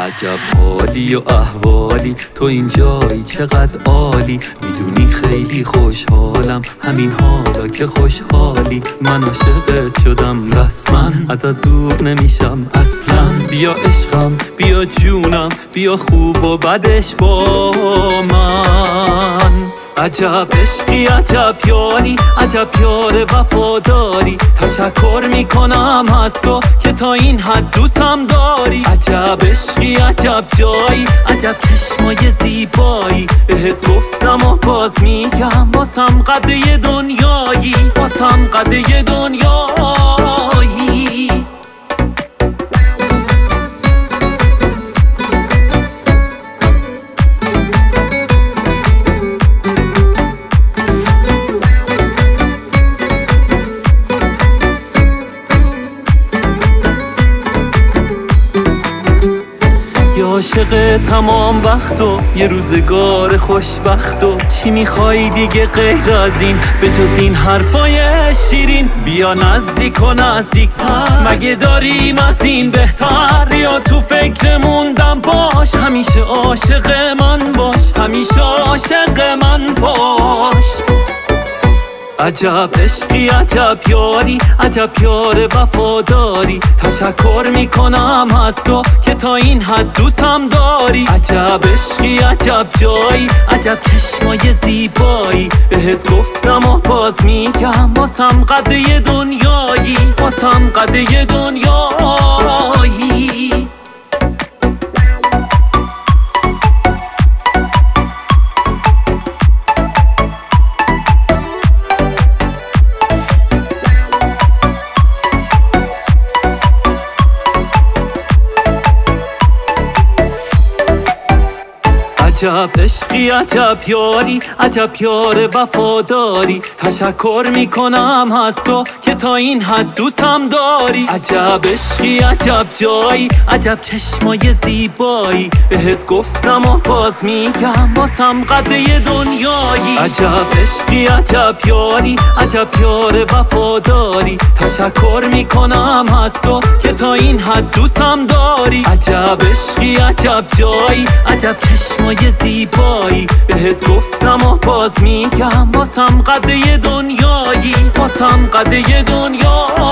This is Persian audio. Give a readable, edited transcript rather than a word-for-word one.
عجب حالی و احوالی، تو اینجایی چقدر عالی. میدونی خیلی خوشحالم، همین حالا که خوشحالی. من عاشقت شدم رسما، ازت دور نمیشم اصلا. بیا عشقم، بیا جونم، بیا خوب و بدش با من. عجب عشقی، عجب یاری، عجب یار وفاداری. تشکر میکنم از تو که تا این حد دوستم داری. عجب عشقی، عجب جایی، عجب چشمای زیبایی. بهت گفتم و باز میگم، واسم قده دنیایی، واسم قده دنیایی. عاشق تمام وقت و یه روزگار خوشبخت و چی میخوای دیگه غیر از این، به جز این حرفای شیرین؟ بیا نزدیک و نزدیکتر، مگه داریم از این بهتر؟ یا تو فکر موندم باش، همیشه عاشق من باش، همیشه عاشق من باش. عجب عشقی، عجب یاری، عجب یار وفاداری. تشکر میکنم از تو که تا این حد دوستم داری. عجب عشقی، عجب جایی، عجب چشمای زیبایی. بهت گفتم و باز میگم، واسم قده دنیایی، واسم قده دنیایی. عجب عشقی، عجب یاری، عجب یار وفاداری. تشکر میکنم از تو که تا این حد دوستم داری. عجب عشقی، عجب جایی، عجب چشمای زیبایی. بهت گفتم و باز میگم، واسم قده دنیایی. عجب عشقی، عجب یاری، عجب یار وفاداری. تشکر میکنم از تو که تا این حد دوستم داری. عجب عشقی، عجب جایی، عجب چشمای زیبایی. بهت گفتم و باز میگم، واسم قده دنیایی، واسم قده دنیایی.